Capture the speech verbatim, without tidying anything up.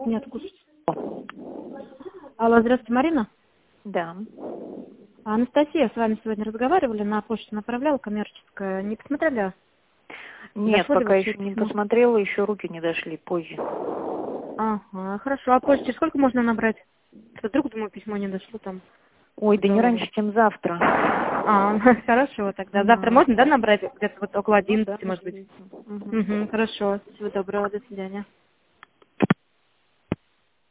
Нет, кушать. Алло, здравствуйте, Марина. Да. Анастасия, с вами сегодня разговаривали, на почту направляла коммерческая. Не посмотрели? Нет, Дошло ли пока вообще еще не письмо? посмотрела, еще руки не дошли, позже. Ага, хорошо. А позже через сколько можно набрать? Что вдруг, думаю, письмо не дошло там. Ой, да не Здорово. раньше, чем завтра. А, хорошо тогда. Завтра Мгм. можно, да, набрать? Где-то вот около Ну да, одиннадцати, может быть? отлично. Мгм. Угу, хорошо. Всего доброго, до свидания.